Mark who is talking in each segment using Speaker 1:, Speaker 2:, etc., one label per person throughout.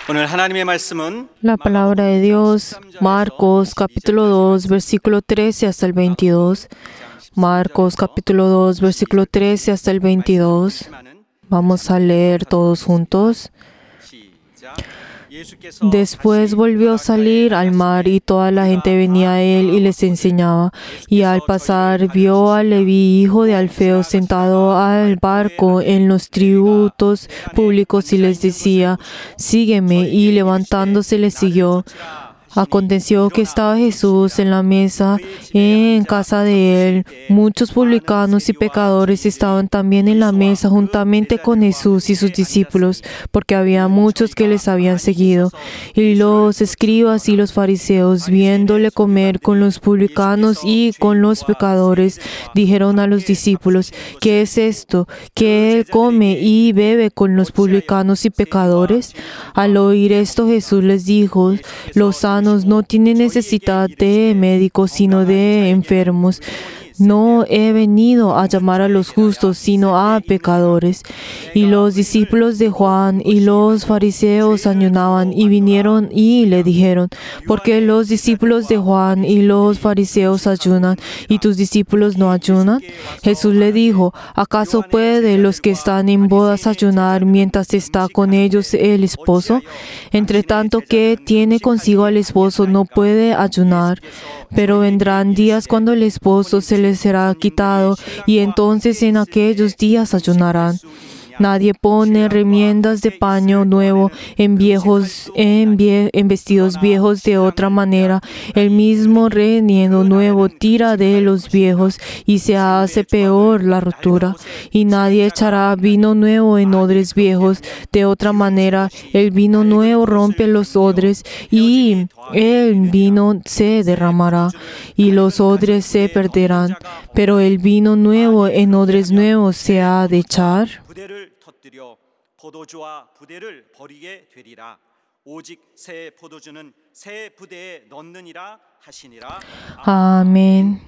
Speaker 1: 오늘 하나님의 말씀은
Speaker 2: La palabra de Dios, Marcos capítulo 2, versículo 13 hasta el 22. Marcos capítulo 2, versículo 13 hasta el 22. Vamos a leer todos juntos. Después volvió a salir al mar y toda la gente venía a él y les enseñaba. Y al pasar vio a Leví, hijo de Alfeo, sentado al barco en los tributos públicos y les decía: sígueme. Y levantándose les siguió. Aconteció que estaba Jesús en la mesa en casa de él. Muchos publicanos y pecadores estaban también en la mesa juntamente con Jesús y sus discípulos, porque había muchos que les habían seguido. Y los escribas y los fariseos, viéndole comer con los publicanos y con los pecadores, dijeron a los discípulos: ¿qué es esto? ¿Que él come y bebe con los publicanos y pecadores? Al oír esto, Jesús les dijo: los sanos no tienen necesidad de médicos, sino de enfermos. No he venido a llamar a los justos, sino a pecadores. Y los discípulos de Juan y los fariseos ayunaban y vinieron y le dijeron: ¿por qué los discípulos de Juan y los fariseos ayunan y tus discípulos no ayunan? Jesús le dijo: ¿acaso puede los que están en bodas ayunar mientras está con ellos el esposo? Entre tanto que tiene consigo al esposo no puede ayunar. Pero vendrán días cuando el esposo se les será quitado, y entonces en aquellos días ayunarán. Nadie pone remiendas de paño nuevo en vestidos viejos de otra manera. El mismo remiendo nuevo tira de los viejos y se hace peor la rotura. Y nadie echará vino nuevo en odres viejos. De otra manera, el vino nuevo rompe los odres y el vino se derramará y los odres se perderán. Pero el vino nuevo en odres nuevos se ha de echar.
Speaker 1: 부대를 터뜨려 포도주와 부대를 버리게 되리라. 오직 새 포도주는 새 부대에 넣느니라 하시니라.
Speaker 2: Amén.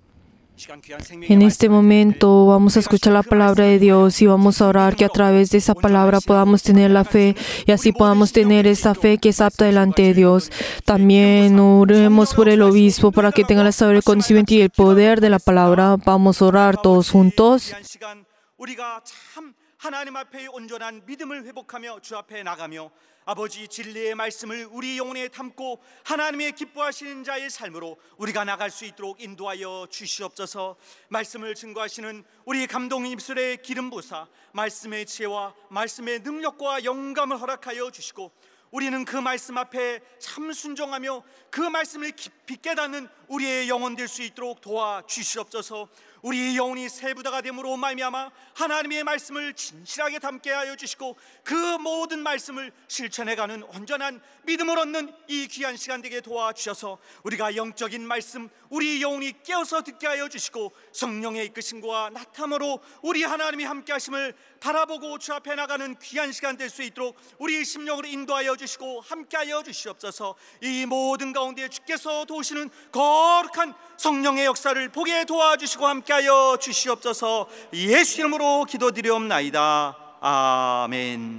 Speaker 2: En este momento vamos a escuchar la palabra de Dios y vamos a orar que a través de esa palabra podamos tener la fe y así podamos tener esa fe que es apta delante de Dios. También oremos por el obispo para que tenga la sabiduría, el conocimiento y el poder de la palabra. Vamos a orar todos juntos.
Speaker 1: 우리가 참 하나님 앞에 온전한 믿음을 회복하며 주 앞에 나가며 아버지 진리의 말씀을 우리 영혼에 담고 하나님의 기뻐하시는 자의 삶으로 우리가 나갈 수 있도록 인도하여 주시옵소서. 말씀을 증거하시는 우리 감독님 입술에 기름 부으사 말씀의 지혜와 말씀의 능력과 영감을 허락하여 주시고 우리는 그 말씀 앞에 참 순종하며 그 말씀을 깊이 깨닫는 우리의 영혼 될 수 있도록 도와주시옵소서. 우리의 영혼이 새 부대가 됨으로 말미암아 하나님의 말씀을 진실하게 담게 하여 주시고 그 모든 말씀을 실천해가는 온전한 믿음을 얻는 이 귀한 시간 되게 도와주셔서 우리가 영적인 말씀 우리 영혼이 깨어서 듣게 하여 주시고 성령의 이끄심과 나타남으로 우리 하나님이 함께 하심을 바라보고 주 앞에 나가는 귀한 시간 될 수 있도록 우리 심령으로 인도하여 주시고 함께 하여 주시옵소서. 이 모든 가운데 주께서 도우시는 거룩한 성령의 역사를 보게 도와주시고 함께하여 주시옵소서. 예수 이름으로 기도드리옵나이다. 아멘.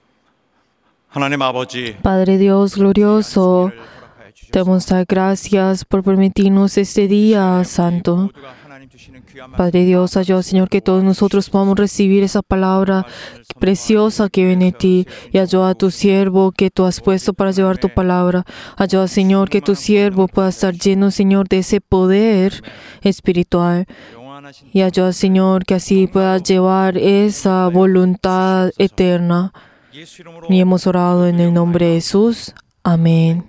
Speaker 1: 하나님 아버지,
Speaker 2: Padre Dios glorioso, te damos las gracias por permitirnos este día santo. Padre Dios, ayuda, Señor, que todos nosotros podamos recibir esa palabra preciosa que viene de ti, y ayuda a tu siervo que tú has puesto para llevar tu palabra. Ayuda, Señor, que tu siervo pueda estar lleno, Señor, de ese poder espiritual. Y ayuda, Señor, que así pueda llevar esa voluntad eterna. Y hemos orado en el nombre de Jesús. Amén.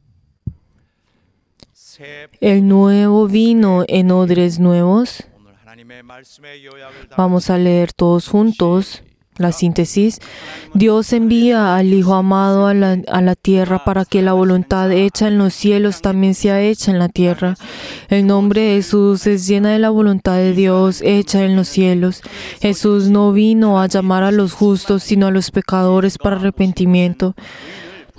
Speaker 2: El nuevo vino en odres nuevos. Vamos a leer todos juntos la síntesis. Dios envía al Hijo amado a la tierra para que la voluntad hecha en los cielos también sea hecha en la tierra. El nombre de Jesús es llena de la voluntad de Dios hecha en los cielos. Jesús no vino a llamar a los justos, sino a los pecadores para arrepentimiento.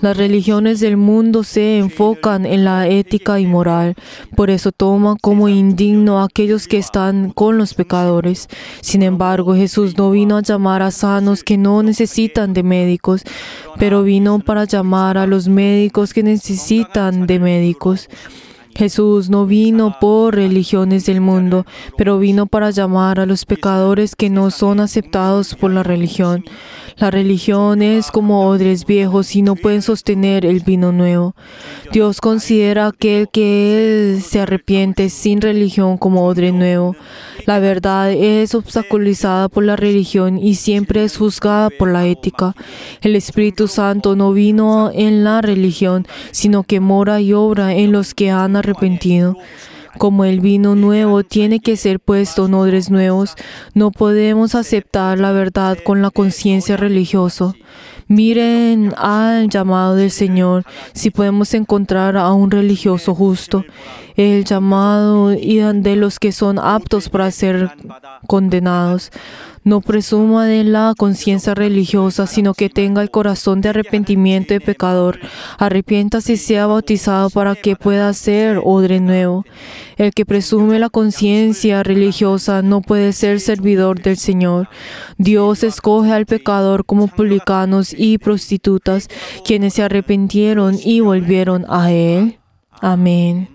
Speaker 2: Las religiones del mundo se enfocan en la ética y moral, por eso toman como indigno a aquellos que están con los pecadores. Sin embargo, Jesús no vino a llamar a sanos que no necesitan de médicos, pero vino para llamar a los médicos que necesitan de médicos. Jesús no vino por religiones del mundo, pero vino para llamar a los pecadores que no son aceptados por la religión. La religión es como odres viejos y no pueden sostener el vino nuevo. Dios considera a aquel que se arrepiente sin religión como odre nuevo. La verdad es obstaculizada por la religión y siempre es juzgada por la ética. El Espíritu Santo no vino en la religión, sino que mora y obra en los que han arrepentido. Como el vino nuevo tiene que ser puesto en odres nuevos, no podemos aceptar la verdad con la conciencia religiosa. Miren al llamado del Señor, si podemos encontrar a un religioso justo. El llamado de los que son aptos para ser condenados. No presuma de la conciencia religiosa, sino que tenga el corazón de arrepentimiento de pecador. Arrepiéntase y sea bautizado para que pueda ser odre nuevo. El que presume la conciencia religiosa no puede ser servidor del Señor. Dios escoge al pecador como publicanos y prostitutas, quienes se arrepintieron y volvieron a Él. Amén.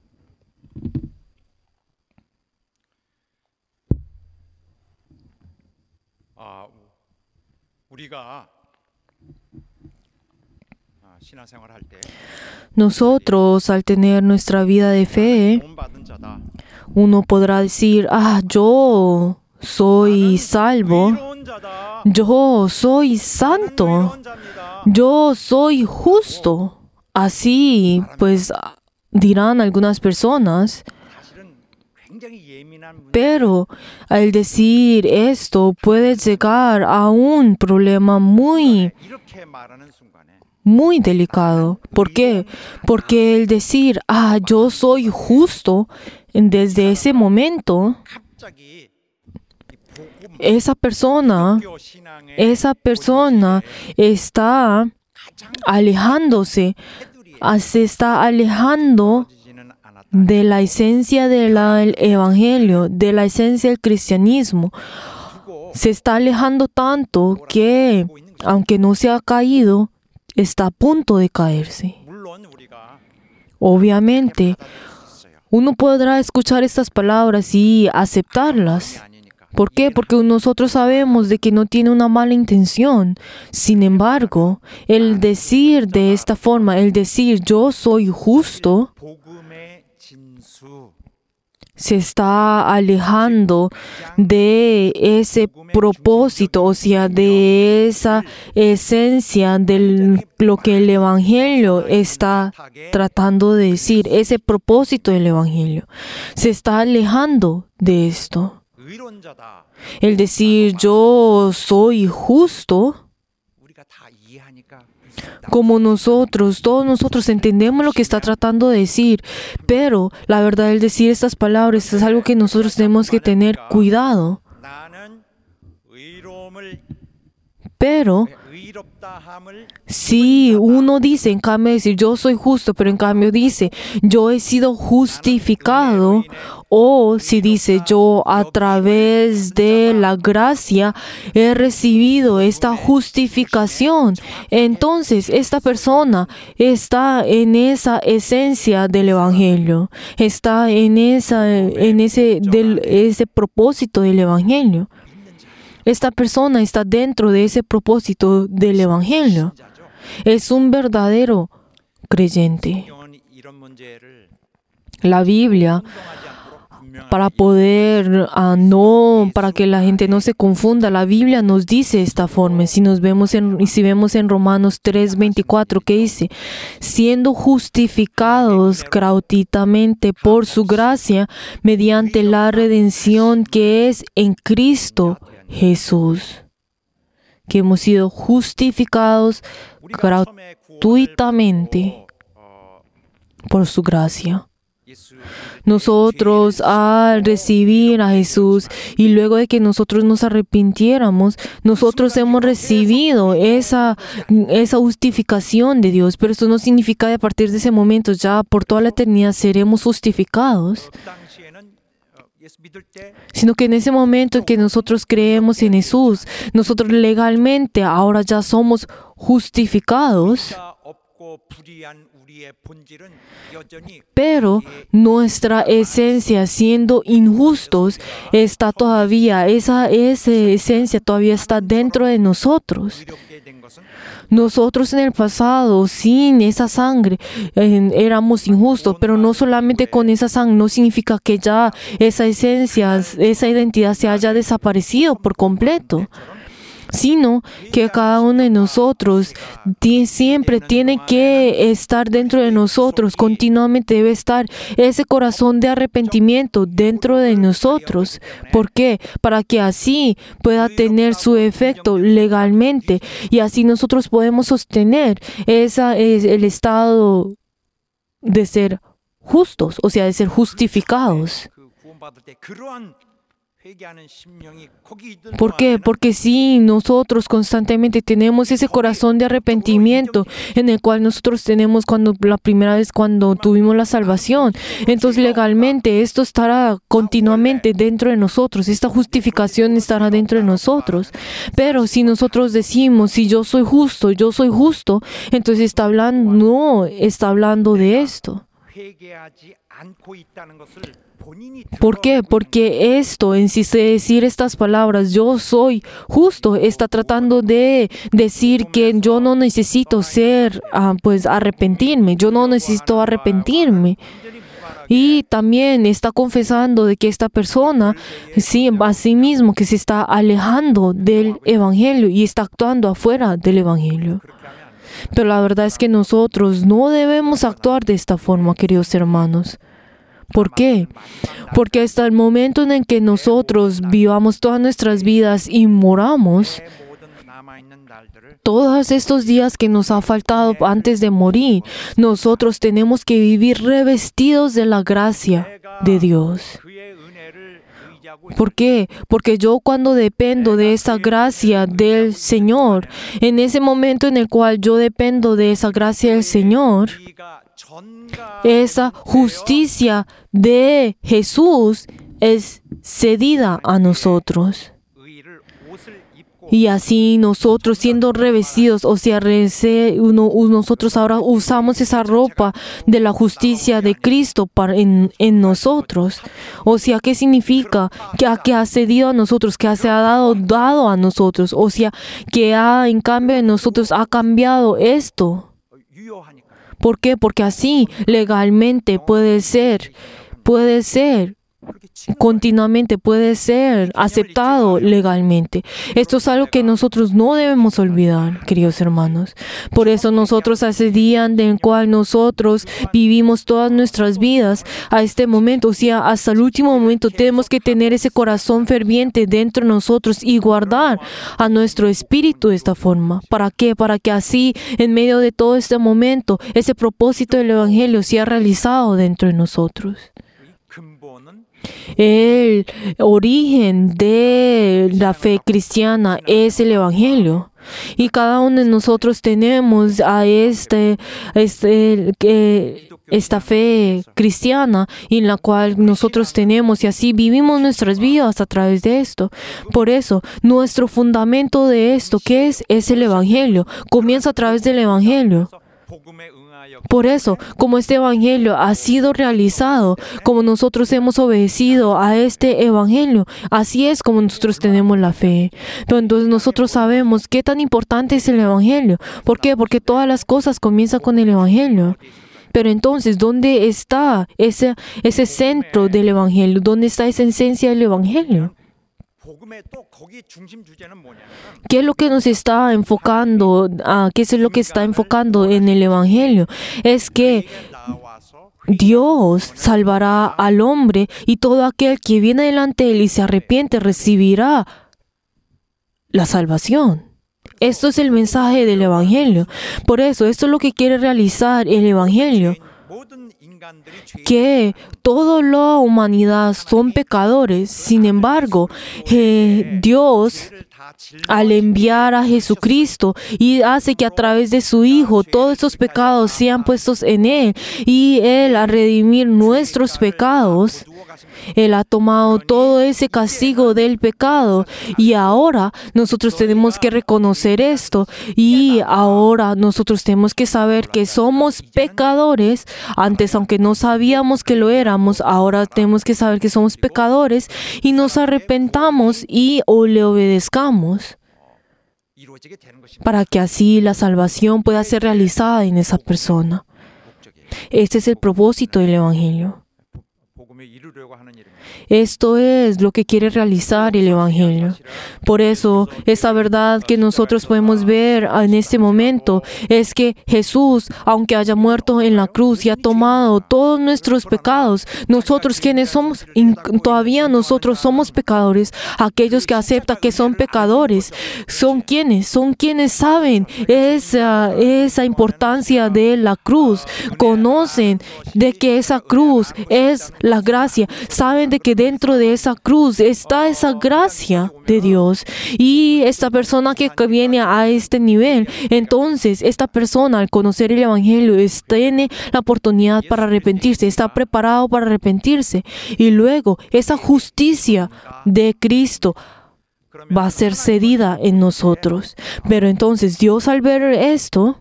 Speaker 2: Nosotros, al tener nuestra vida de fe, uno podrá decir, yo soy salvo, yo soy santo, yo soy justo. Así, pues, dirán algunas personas. Pero al decir esto puede llegar a un problema muy delicado. ¿Por qué? Porque el decir, yo soy justo, desde ese momento, esa persona está alejándose, se está alejando de la esencia del Evangelio, de la esencia del cristianismo. Se está alejando tanto que, aunque no se ha caído, está a punto de caerse. Obviamente, uno podrá escuchar estas palabras y aceptarlas. ¿Por qué? Porque nosotros sabemos de que no tiene una mala intención. Sin embargo, el decir de esta forma, el decir yo soy justo, se está alejando de ese propósito, o sea, de esa esencia de lo que el Evangelio está tratando de decir, ese propósito del Evangelio. Se está alejando de esto. El decir yo soy justo, como todos nosotros entendemos lo que está tratando de decir, pero la verdad, el decir estas palabras es algo que nosotros tenemos que tener cuidado. Pero si uno dice, en cambio de decir yo soy justo, pero en cambio dice yo he sido justificado, o si dice yo a través de la gracia he recibido esta justificación, entonces esta persona está en esa esencia del Evangelio, está en ese propósito del Evangelio. Esta persona está dentro de ese propósito del Evangelio. Es un verdadero creyente. La Biblia, para que la gente no se confunda, la Biblia nos dice esta forma. Si vemos en Romanos 3:24, que dice, siendo justificados gratuitamente por su gracia, mediante la redención que es en Cristo Jesús, que hemos sido justificados gratuitamente por su gracia. Nosotros al recibir a Jesús y luego de que nosotros nos arrepintiéramos, nosotros hemos recibido esa justificación de Dios. Pero esto no significa que a partir de ese momento ya por toda la eternidad seremos justificados, sino que en ese momento en que nosotros creemos en Jesús, nosotros legalmente ahora ya somos justificados. Pero nuestra esencia, siendo injustos, está todavía, esa esencia todavía está dentro de nosotros. Nosotros en el pasado, sin esa sangre, éramos injustos, pero no solamente con esa sangre, no significa que ya esa esencia, esa identidad se haya desaparecido por completo, sino que cada uno de nosotros siempre tiene que estar dentro de nosotros, continuamente debe estar ese corazón de arrepentimiento dentro de nosotros. ¿Por qué? Para que así pueda tener su efecto legalmente y así nosotros podemos sostener el estado de ser justos, o sea, de ser justificados. ¿Por qué? Porque si nosotros constantemente tenemos ese corazón de arrepentimiento en el cual nosotros tenemos la primera vez cuando tuvimos la salvación, entonces legalmente esto estará continuamente dentro de nosotros, esta justificación estará dentro de nosotros. Pero si nosotros decimos, si yo soy justo, entonces está hablando de esto. ¿Por qué? Porque esto, en sí, decir estas palabras, yo soy justo, está tratando de decir que yo no necesito arrepentirme, yo no necesito arrepentirme. Y también está confesando de que esta persona, sí, a sí mismo, que se está alejando del Evangelio y está actuando afuera del Evangelio. Pero la verdad es que nosotros no debemos actuar de esta forma, queridos hermanos. ¿Por qué? Porque hasta el momento en el que nosotros vivamos todas nuestras vidas y moramos, todos estos días que nos ha faltado antes de morir, nosotros tenemos que vivir revestidos de la gracia de Dios. ¿Por qué? Porque yo cuando dependo de esa gracia del Señor, en ese momento en el cual yo dependo de esa gracia del Señor, esa justicia de Jesús es cedida a nosotros. Y así nosotros siendo revestidos, o sea, nosotros ahora usamos esa ropa de la justicia de Cristo en nosotros. O sea, ¿qué significa? Que ha cedido a nosotros, que se ha dado a nosotros. O sea, que en cambio de nosotros ha cambiado esto. ¿Por qué? Porque así legalmente puede ser continuamente, puede ser aceptado legalmente. Esto es algo que nosotros no debemos olvidar, queridos hermanos. Por eso nosotros a ese día en el cual nosotros vivimos todas nuestras vidas, a este momento, o sea, hasta el último momento, tenemos que tener ese corazón ferviente dentro de nosotros y guardar a nuestro espíritu de esta forma. ¿Para qué? Para que así, en medio de todo este momento, ese propósito del Evangelio sea realizado dentro de nosotros. El origen de la fe cristiana es el Evangelio. Y cada uno de nosotros tenemos a esta fe cristiana en la cual nosotros tenemos y así vivimos nuestras vidas a través de esto. Por eso, nuestro fundamento de esto, ¿qué es? Es el Evangelio. Comienza a través del Evangelio. Por eso, como este Evangelio ha sido realizado, como nosotros hemos obedecido a este Evangelio, así es como nosotros tenemos la fe. Pero entonces nosotros sabemos qué tan importante es el Evangelio. ¿Por qué? Porque todas las cosas comienzan con el Evangelio. Pero entonces, ¿dónde está ese centro del Evangelio? ¿Dónde está esa esencia del Evangelio? ¿Qué es lo que nos está enfocando? ¿Qué es lo que está enfocando en el Evangelio? Es que Dios salvará al hombre y todo aquel que viene delante de él y se arrepiente recibirá la salvación. Esto es el mensaje del Evangelio. Por eso, esto es lo que quiere realizar el Evangelio. que toda la humanidad son pecadores. Sin embargo, Dios, al enviar a Jesucristo, y hace que a través de su Hijo todos esos pecados sean puestos en Él, y Él, a redimir nuestros pecados, Él ha tomado todo ese castigo del pecado, y ahora nosotros tenemos que reconocer esto, y ahora nosotros tenemos que saber que somos pecadores. Antes, aunque no sabíamos que lo éramos, ahora tenemos que saber que somos pecadores y nos arrepentamos y le obedezcamos, para que así la salvación pueda ser realizada en esa persona. Este es el propósito del Evangelio. Esto es lo que quiere realizar el Evangelio. Por eso, esta verdad que nosotros podemos ver en este momento es que Jesús, aunque haya muerto en la cruz y ha tomado todos nuestros pecados, nosotros quienes somos, todavía nosotros somos pecadores. Aquellos que aceptan que son pecadores, son quienes saben esa importancia de la cruz, conocen de que esa cruz es la gracia, saben de que dentro de esa cruz está esa gracia de Dios. Y esta persona que viene a este nivel, entonces esta persona, al conocer el Evangelio, tiene la oportunidad para arrepentirse, está preparado para arrepentirse, y luego esa justicia de Cristo va a ser cedida en nosotros. Pero entonces Dios, al ver esto,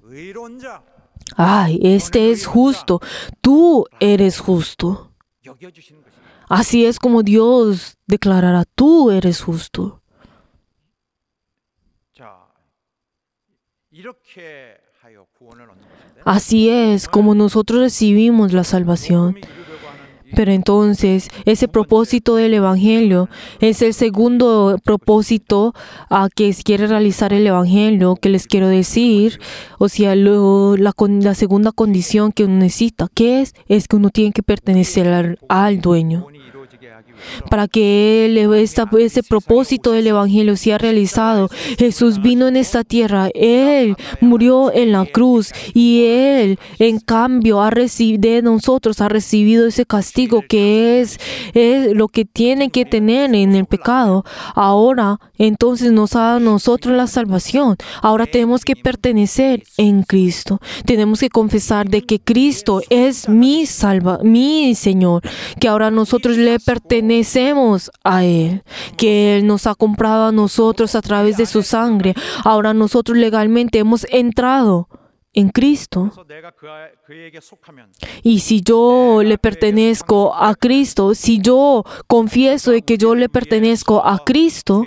Speaker 2: este es justo, tú eres justo. Así es como Dios declarará: tú eres justo. Así es como nosotros recibimos la salvación. Pero entonces, ese propósito del Evangelio es el segundo propósito a que quiere realizar el Evangelio, que les quiero decir. O sea, la segunda condición que uno necesita, ¿qué es? Es que uno tiene que pertenecer al dueño. Para que ese propósito del Evangelio sea realizado, Jesús vino en esta tierra, Él murió en la cruz, y Él, en cambio, de nosotros ha recibido ese castigo que es lo que tiene que tener en el pecado. Ahora, entonces, nos ha dado a nosotros la salvación. Ahora tenemos que pertenecer en Cristo. Tenemos que confesar de que Cristo es mi Señor, que ahora nosotros le pertenecemos a Él, que Él nos ha comprado a nosotros a través de su sangre. Ahora nosotros legalmente hemos entrado en Cristo. Y si yo le pertenezco a Cristo, si yo confieso de que yo le pertenezco a Cristo,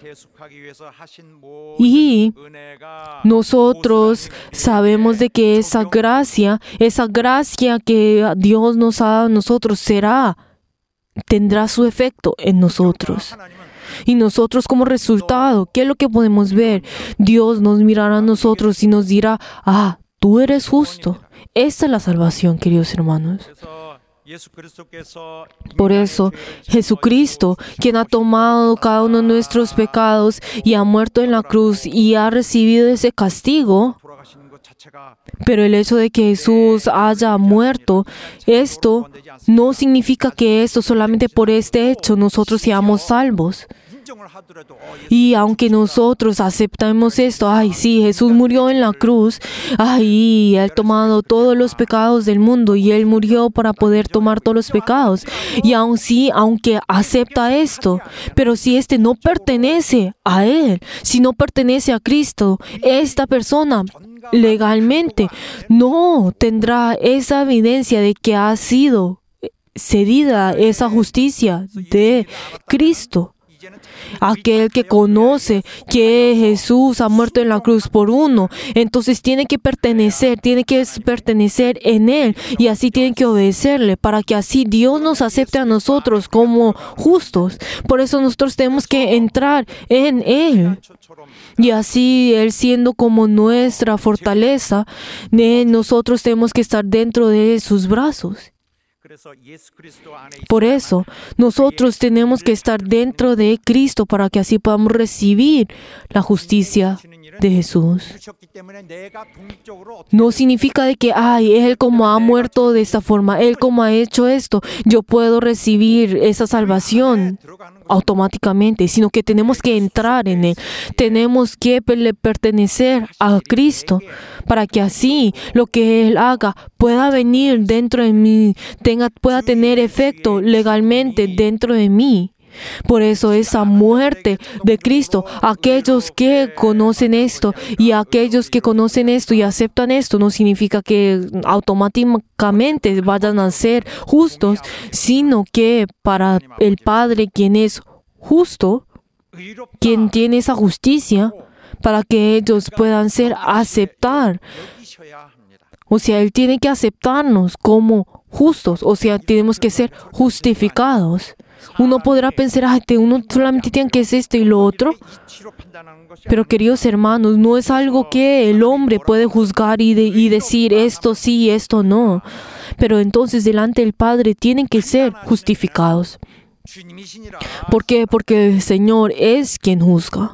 Speaker 2: y nosotros sabemos de que esa gracia que Dios nos ha dado a nosotros tendrá su efecto en nosotros. Y nosotros, como resultado, ¿qué es lo que podemos ver? Dios nos mirará a nosotros y nos dirá: tú eres justo. Esta es la salvación, queridos hermanos. Por eso, Jesucristo, quien ha tomado cada uno de nuestros pecados y ha muerto en la cruz y ha recibido ese castigo, pero el hecho de que Jesús haya muerto, esto no significa que solamente por este hecho nosotros seamos salvos. Y aunque nosotros aceptamos esto, sí, Jesús murió en la cruz, Él ha tomado todos los pecados del mundo y Él murió para poder tomar todos los pecados. Y aunque acepta esto, pero si no pertenece a Él, si no pertenece a Cristo, esta persona legalmente no tendrá esa evidencia de que ha sido cedida esa justicia de Cristo. Aquel que conoce que Jesús ha muerto en la cruz por uno, entonces tiene que pertenecer en Él, y así tiene que obedecerle, para que así Dios nos acepte a nosotros como justos. Por eso nosotros tenemos que entrar en Él. Y así, Él siendo como nuestra fortaleza, nosotros tenemos que estar dentro de sus brazos. Por eso, nosotros tenemos que estar dentro de Cristo para que así podamos recibir la justicia de Jesús. No significa de que, Él como ha muerto de esta forma, Él como ha hecho esto, yo puedo recibir esa salvación automáticamente, sino que tenemos que entrar en Él. Tenemos que pertenecer a Cristo para que así lo que Él haga pueda venir dentro de mí, pueda tener efecto legalmente dentro de mí. Por eso esa muerte de Cristo, aquellos que conocen esto y aquellos que conocen esto y aceptan esto, no significa que automáticamente vayan a ser justos, sino que para el Padre, quien es justo, quien tiene esa justicia, para que ellos puedan ser aceptar. O sea, Él tiene que aceptarnos como justos, o sea, tenemos que ser justificados. Uno podrá pensar, uno solamente tiene que hacer esto y lo otro. Pero queridos hermanos, no es algo que el hombre puede juzgar y decir esto sí, esto no. Pero entonces delante del Padre tienen que ser justificados. ¿Por qué? Porque el Señor es quien juzga.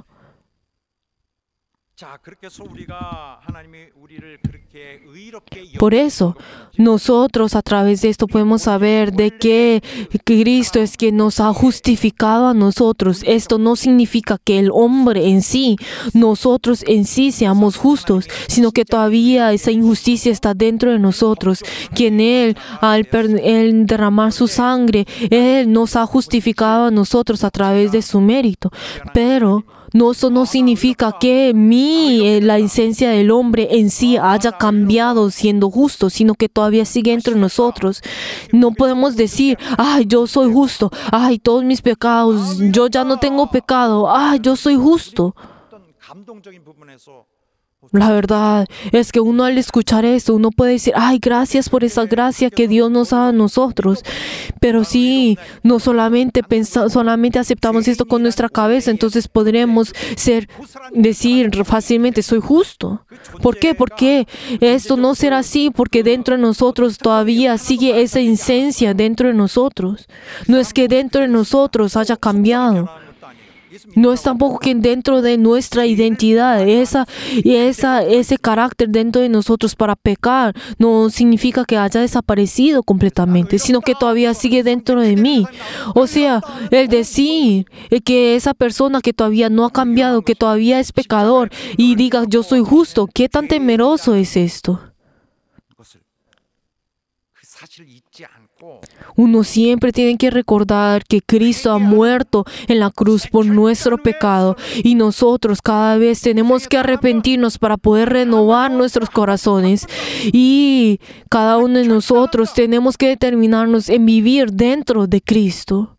Speaker 2: Por eso, nosotros a través de esto podemos saber de que Cristo es quien nos ha justificado a nosotros. Esto no significa que el hombre en sí, nosotros en sí seamos justos, sino que todavía esa injusticia está dentro de nosotros. Quien Él, al derramar su sangre, Él nos ha justificado a nosotros a través de su mérito. Pero eso no significa que la esencia del hombre en sí haya cambiado siendo justo, sino que todavía sigue entre nosotros. No podemos decir, yo soy justo, todos mis pecados, yo ya no tengo pecado, yo soy justo. La verdad es que uno al escuchar esto, uno puede decir, gracias por esa gracia que Dios nos da a nosotros. Pero si no solamente aceptamos esto con nuestra cabeza, entonces podremos decir fácilmente, soy justo. ¿Por qué? Porque esto no será así, porque dentro de nosotros todavía sigue esa esencia dentro de nosotros. No es que dentro de nosotros haya cambiado. No es tampoco que dentro de nuestra identidad, ese carácter dentro de nosotros para pecar, no significa que haya desaparecido completamente, sino que todavía sigue dentro de mí. O sea, el decir que esa persona que todavía no ha cambiado, que todavía es pecador, y diga yo soy justo, ¿qué tan temeroso es esto? Uno siempre tiene que recordar que Cristo ha muerto en la cruz por nuestro pecado y nosotros cada vez tenemos que arrepentirnos para poder renovar nuestros corazones y cada uno de nosotros tenemos que determinarnos en vivir dentro de Cristo.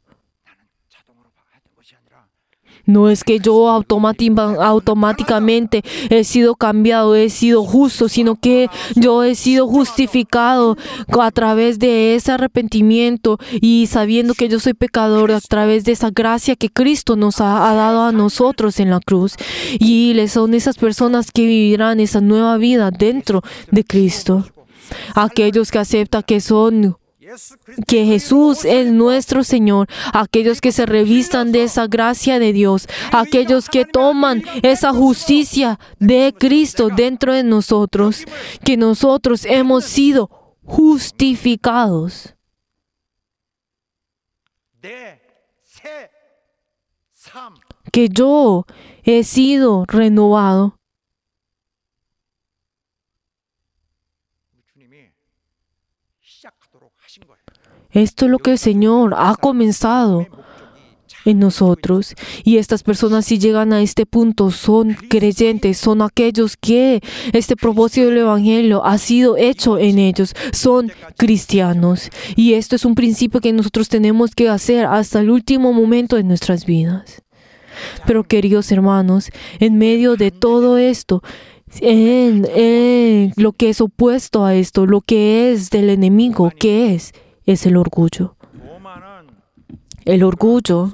Speaker 2: No es que yo automáticamente he sido cambiado, he sido justo, sino que yo he sido justificado a través de ese arrepentimiento y sabiendo que yo soy pecador a través de esa gracia que Cristo nos ha dado a nosotros en la cruz. Y son esas personas que vivirán esa nueva vida dentro de Cristo. Aquellos que aceptan que Jesús es nuestro Señor, aquellos que se revistan de esa gracia de Dios, aquellos que toman esa justicia de Cristo dentro de nosotros, que nosotros hemos sido justificados. Que yo he sido renovado. Esto es lo que el Señor ha comenzado en nosotros. Y estas personas, si llegan a este punto, son creyentes, son aquellos que este propósito del Evangelio ha sido hecho en ellos, son cristianos. Y esto es un principio que nosotros tenemos que hacer hasta el último momento de nuestras vidas. Pero queridos hermanos, en medio de todo esto, en lo que es opuesto a esto, lo que es del enemigo, ¿qué es? Es el orgullo. El orgullo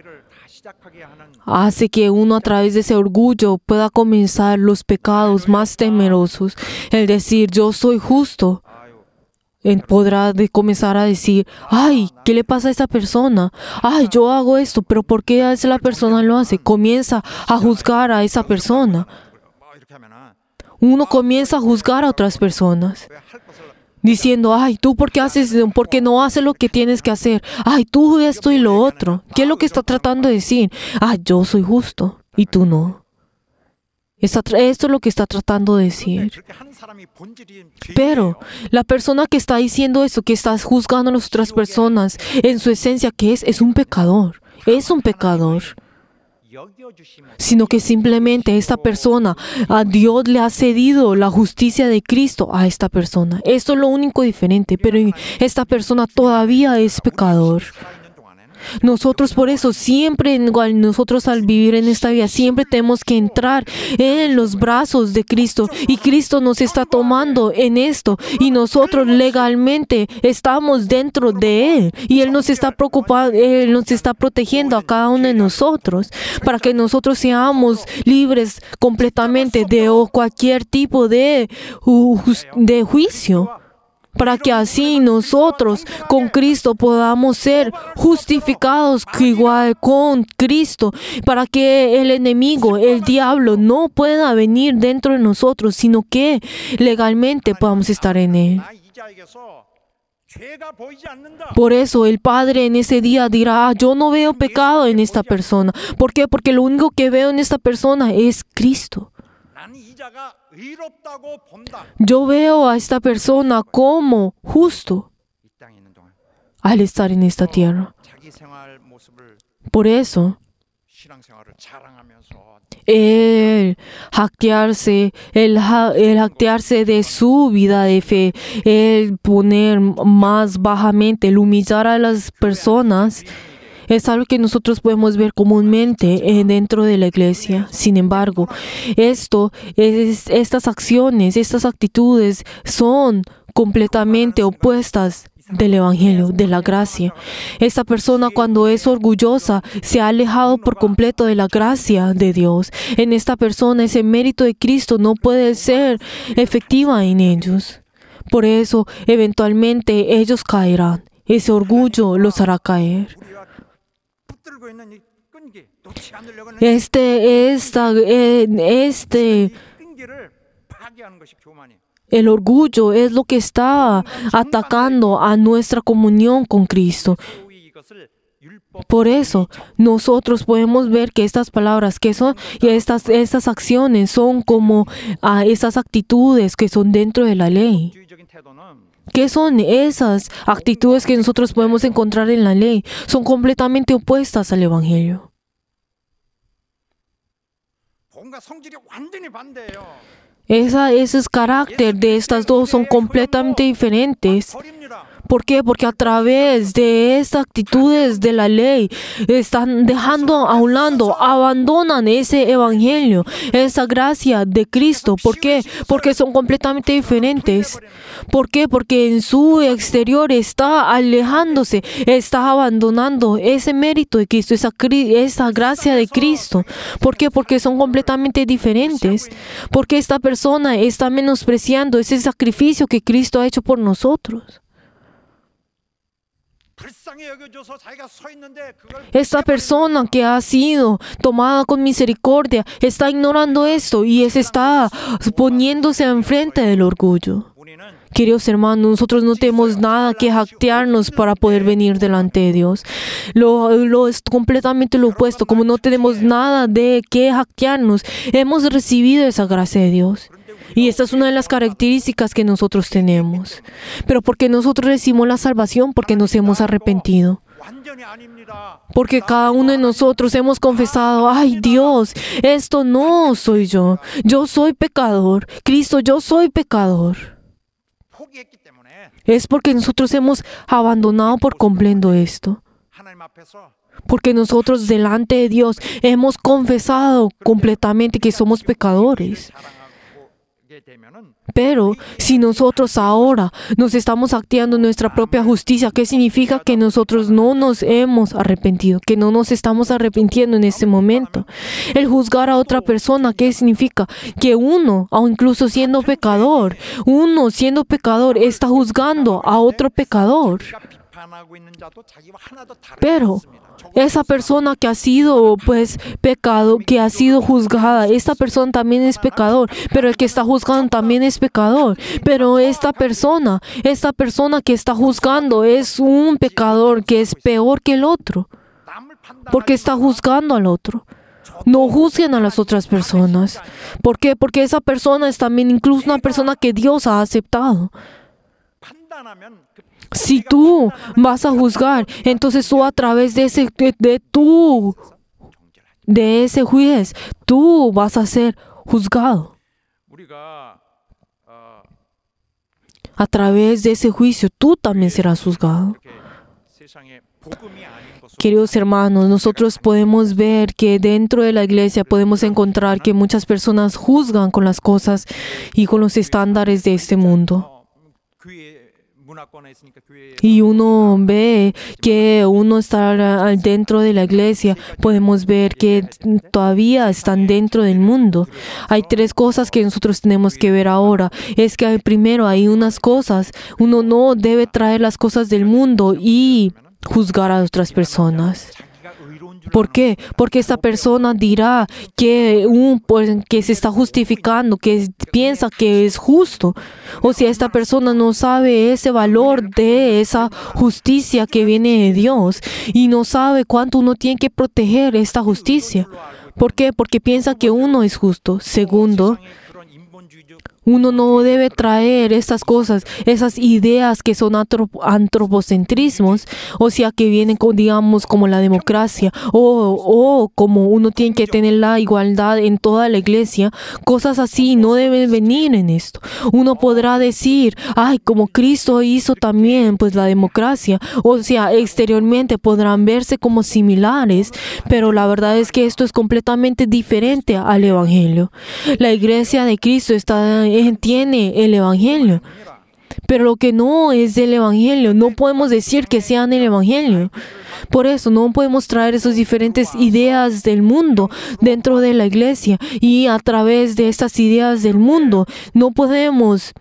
Speaker 2: hace que uno a través de ese orgullo pueda comenzar los pecados más temerosos. El decir, yo soy justo. Podrá comenzar a decir, ¿qué le pasa a esa persona? Yo hago esto, pero ¿por qué esa persona lo hace? Comienza a juzgar a esa persona. uno comienza a juzgar a otras personas, diciendo, ay, ¿tú por qué no haces lo que tienes que hacer? Ay, tú esto y lo otro. ¿Qué es lo que está tratando de decir? Ay, yo soy justo y tú no. Esto es lo que está tratando de decir. Pero la persona que está diciendo eso, que está juzgando a las otras personas, en su esencia, ¿qué es? Es un pecador. Es un pecador. Sino que simplemente esta persona, a Dios le ha cedido la justicia de Cristo a esta persona. Esto es lo único diferente, pero esta persona todavía es pecador. Nosotros por eso siempre, nosotros al vivir en esta vida, siempre tenemos que entrar en los brazos de Cristo. Y Cristo nos está tomando en esto. Y nosotros legalmente estamos dentro de Él. Y Él nos está preocupando, Él nos está protegiendo a cada uno de nosotros. Para que nosotros seamos libres completamente de cualquier tipo de juicio. Para que así nosotros con Cristo podamos ser justificados igual con Cristo, para que el enemigo, el diablo, no pueda venir dentro de nosotros, sino que legalmente podamos estar en Él. Por eso el Padre en ese día dirá, yo no veo pecado en esta persona. ¿Por qué? Porque lo único que veo en esta persona es Cristo. Yo veo a esta persona como justo al estar en esta tierra. Por eso, el jactarse de su vida de fe, el poner más bajamente, el humillar a las personas, es algo que nosotros podemos ver comúnmente dentro de la iglesia. Sin embargo, estas acciones, estas actitudes son completamente opuestas del Evangelio, de la gracia. Esta persona, cuando es orgullosa, se ha alejado por completo de la gracia de Dios. En esta persona, ese mérito de Cristo no puede ser efectiva en ellos. Por eso, eventualmente, ellos caerán. Ese orgullo los hará caer. El orgullo es lo que está atacando a nuestra comunión con Cristo. Por eso, nosotros podemos ver que estas palabras que son y estas acciones son como esas actitudes que son dentro de la ley. ¿Qué son esas actitudes que nosotros podemos encontrar en la ley? Son completamente opuestas al Evangelio. Ese carácter de estas dos son completamente diferentes. ¿Por qué? Porque a través de estas actitudes de la ley están dejando a un lado, abandonan ese evangelio, esa gracia de Cristo. ¿Por qué? Porque son completamente diferentes. ¿Por qué? Porque en su exterior está alejándose, está abandonando ese mérito de Cristo, esa gracia de Cristo. ¿Por qué? Porque son completamente diferentes. Porque esta persona está menospreciando ese sacrificio que Cristo ha hecho por nosotros. Esta persona que ha sido tomada con misericordia está ignorando esto y está poniéndose enfrente del orgullo. Queridos hermanos, nosotros no tenemos nada que jactarnos para poder venir delante de Dios. Lo es completamente lo opuesto. Como no tenemos nada de qué jactarnos, hemos recibido esa gracia de Dios. Y esta es una de las características que nosotros tenemos. Pero porque nosotros recibimos la salvación, porque nos hemos arrepentido. Porque cada uno de nosotros hemos confesado, ay Dios, esto no soy yo. Yo soy pecador. Cristo, yo soy pecador. Es porque nosotros hemos abandonado por completo esto. Porque nosotros delante de Dios hemos confesado completamente que somos pecadores. Pero si nosotros ahora nos estamos activando nuestra propia justicia, ¿qué significa? Que nosotros no nos hemos arrepentido, que no nos estamos arrepintiendo en este momento. El juzgar a otra persona, ¿qué significa? Que uno, o incluso siendo pecador, está juzgando a otro pecador. Pero esa persona que ha sido pecado, que ha sido juzgada, esta persona también es pecador, pero el que está juzgando también es pecador. Pero esta persona que está juzgando es un pecador que es peor que el otro, porque está juzgando al otro. No juzguen a las otras personas. ¿Por qué? Porque esa persona es también incluso una persona que Dios ha aceptado. Si tú vas a juzgar, entonces tú a través de ese juez, tú vas a ser juzgado. A través de ese juicio, tú también serás juzgado. Queridos hermanos, nosotros podemos ver que dentro de la iglesia podemos encontrar que muchas personas juzgan con las cosas y con los estándares de este mundo. Y uno ve que uno está dentro de la iglesia, podemos ver que todavía están dentro del mundo. Hay tres cosas que nosotros tenemos que ver ahora. Es que primero hay unas cosas, uno no debe traer las cosas del mundo y juzgar a otras personas. ¿Por qué? Porque esta persona dirá que se está justificando, que piensa que es justo. O sea, esta persona no sabe ese valor de esa justicia que viene de Dios y no sabe cuánto uno tiene que proteger esta justicia. ¿Por qué? Porque piensa que uno es justo. Segundo, uno no debe traer estas cosas, esas ideas que son antropocentrismos, o sea, que vienen, digamos, como la democracia, o como uno tiene que tener la igualdad en toda la iglesia. Cosas así no deben venir en esto. Uno podrá decir, ay, como Cristo hizo también, pues la democracia, o sea, exteriormente podrán verse como similares, pero la verdad es que esto es completamente diferente al Evangelio. La iglesia de Cristo tiene el Evangelio, pero lo que no es del Evangelio, no podemos decir que sean el Evangelio. Por eso no podemos traer esas diferentes ideas del mundo dentro de la iglesia, y a través de estas ideas del mundo no podemos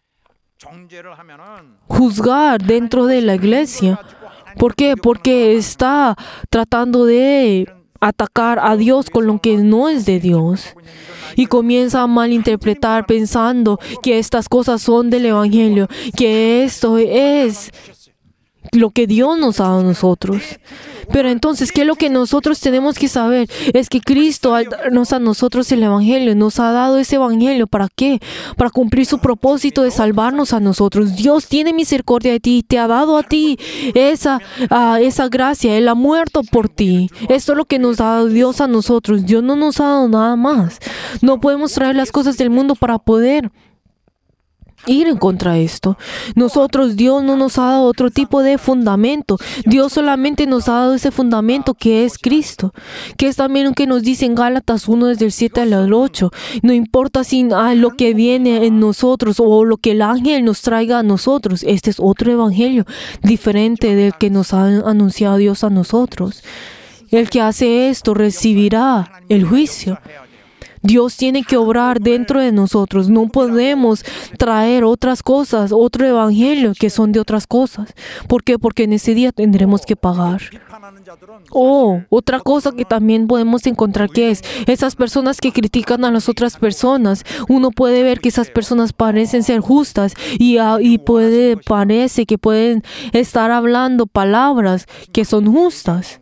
Speaker 2: juzgar dentro de la iglesia. ¿Por qué? Porque está tratando de atacar a Dios con lo que no es de Dios. Y comienza a malinterpretar pensando que estas cosas son del Evangelio, que esto es lo que Dios nos ha dado a nosotros. Pero entonces, ¿qué es lo que nosotros tenemos que saber? Es que Cristo, al darnos a nosotros el Evangelio, nos ha dado ese Evangelio. ¿Para qué? Para cumplir su propósito de salvarnos a nosotros. Dios tiene misericordia de ti, te ha dado a ti esa gracia. Él ha muerto por ti. Esto es lo que nos ha dado Dios a nosotros. Dios no nos ha dado nada más. No podemos traer las cosas del mundo para poder ir en contra de esto. Dios no nos ha dado otro tipo de fundamento. Dios solamente nos ha dado ese fundamento que es Cristo, que es también lo que nos dice en Gálatas 1 desde el 7 al 8. No importa si lo que viene en nosotros o lo que el ángel nos traiga a nosotros. Este es otro evangelio diferente del que nos ha anunciado Dios a nosotros. El que hace esto recibirá el juicio. Dios tiene que obrar dentro de nosotros. No podemos traer otras cosas, otro evangelio que son de otras cosas. ¿Por qué? Porque en ese día tendremos que pagar. Otra cosa que también podemos encontrar que es esas personas que critican a las otras personas. Uno puede ver que esas personas parecen ser justas y parece que pueden estar hablando palabras que son justas.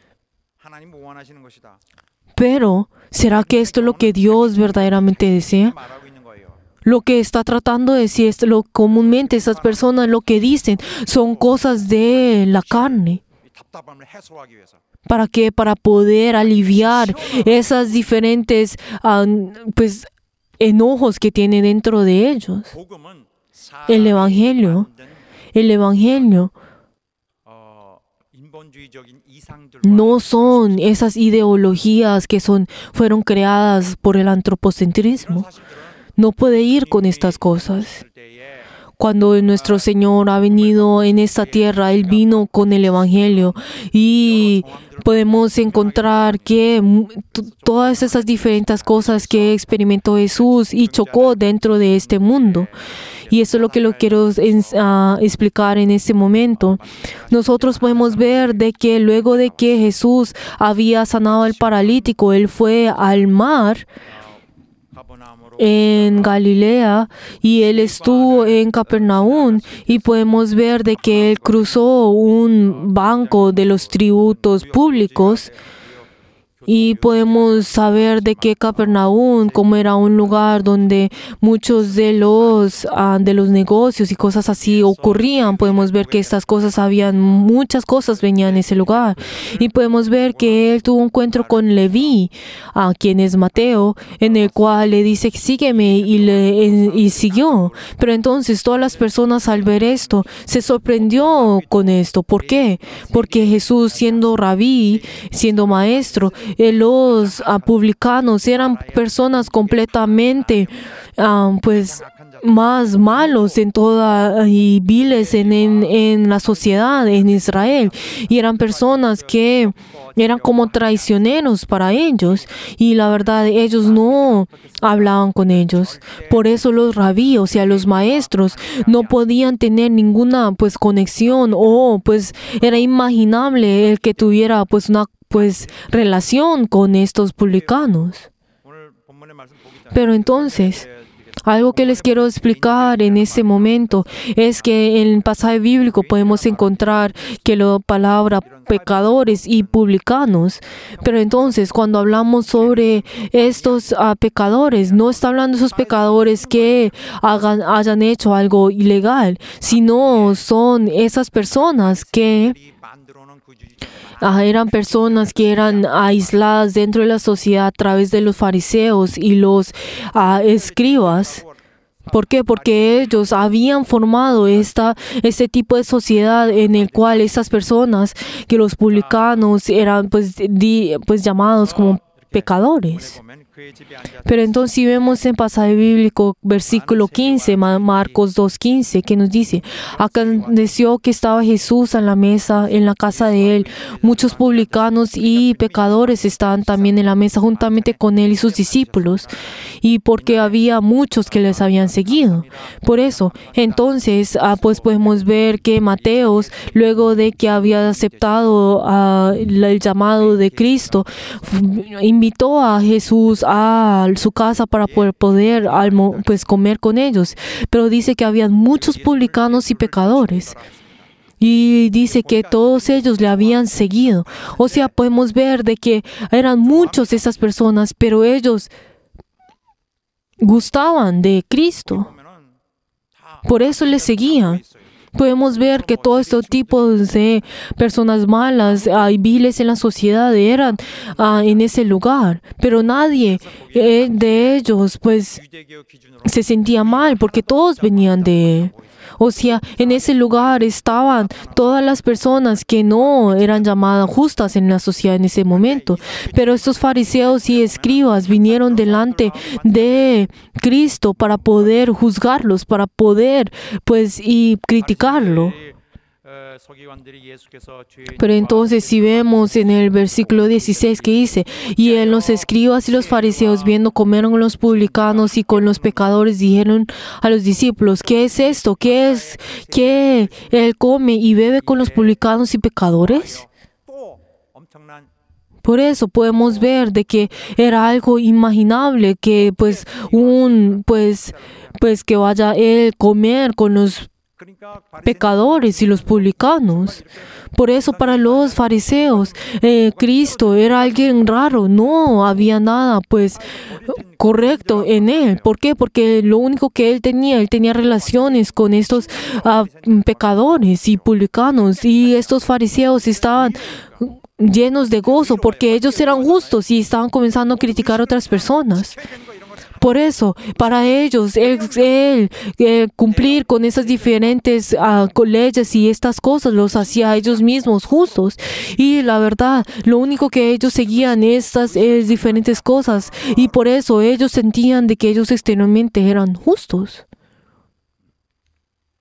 Speaker 2: Pero ¿será que esto es lo que Dios verdaderamente desea? Lo que está tratando de decir es comúnmente esas personas lo que dicen son cosas de la carne. ¿Para qué? Para poder aliviar esas diferentes enojos que tienen dentro de ellos. El Evangelio no son esas ideologías que fueron creadas por el antropocentrismo. No puede ir con estas cosas. cuando nuestro Señor ha venido en esta tierra, Él vino con el Evangelio y podemos encontrar que todas esas diferentes cosas que experimentó Jesús y chocó dentro de este mundo. Y eso es lo que lo quiero explicar en este momento. Nosotros podemos ver de que luego de que Jesús había sanado al paralítico, Él fue al mar en Galilea y Él estuvo en Capernaum, y podemos ver de que Él cruzó un banco de los tributos públicos. Y podemos saber de que Capernaum, como era un lugar donde muchos de los negocios y cosas así ocurrían, podemos ver que estas cosas muchas cosas venían en ese lugar. Y podemos ver que él tuvo un encuentro con Leví, quien es Mateo, en el cual le dice, sígueme, y siguió. Pero entonces todas las personas al ver esto se sorprendió con esto. ¿Por qué? Porque Jesús, siendo rabí, siendo maestro, los publicanos eran personas completamente más malos y viles en la sociedad en Israel, y eran personas que eran como traicioneros para ellos, y la verdad ellos no hablaban con ellos. Por eso los rabí, o sea, los maestros, no podían tener ninguna conexión, o era inimaginable el que tuviera una relación con estos publicanos. Pero entonces, algo que les quiero explicar en este momento es que en el pasaje bíblico podemos encontrar que la palabra pecadores y publicanos. Pero entonces, cuando hablamos sobre estos pecadores, no está hablando de esos pecadores que hayan hecho algo ilegal, sino son esas personas que eran personas que eran aisladas dentro de la sociedad a través de los fariseos y los escribas. ¿Por qué? Porque ellos habían formado este tipo de sociedad en el cual estas personas, que los publicanos, eran llamados como pecadores. Pero entonces si vemos en pasaje bíblico, versículo 15, Marcos 2:15, que nos dice, aconteció que estaba Jesús en la mesa, en la casa de él. Muchos publicanos y pecadores estaban también en la mesa juntamente con él y sus discípulos, y porque había muchos que les habían seguido. Por eso, entonces, podemos ver que Mateos, luego de que había aceptado el llamado de Cristo, invitó a Jesús a su casa para poder comer con ellos. Pero dice que habían muchos publicanos y pecadores. Y dice que todos ellos le habían seguido. O sea, podemos ver de que eran muchos esas personas, pero ellos gustaban de Cristo. Por eso le seguían. Podemos ver que todos estos tipos de personas malas y viles en la sociedad eran en ese lugar, pero nadie de ellos se sentía mal, porque todos venían de él. O sea, en ese lugar estaban todas las personas que no eran llamadas justas en la sociedad en ese momento. Pero estos fariseos y escribas vinieron delante de Cristo para poder juzgarlos, para poder y criticarlo. Pero entonces si vemos en el versículo 16 que dice, y en los escribas y los fariseos viendo comer con los publicanos y con los pecadores, dijeron a los discípulos, ¿qué es esto? ¿Qué es que él come y bebe con los publicanos y pecadores? Por eso podemos ver de que era algo inimaginable que que vaya él comer con los pecadores y los publicanos. Por eso para los fariseos Cristo era alguien raro, no había nada correcto en él. ¿Por qué? Porque lo único que él tenía relaciones con estos pecadores y publicanos, y estos fariseos estaban llenos de gozo porque ellos eran justos y estaban comenzando a criticar a otras personas. Por eso, para ellos, cumplir con esas diferentes leyes y estas cosas los hacía a ellos mismos justos. Y la verdad, lo único que ellos seguían estas diferentes cosas, y por eso ellos sentían de que ellos exteriormente eran justos.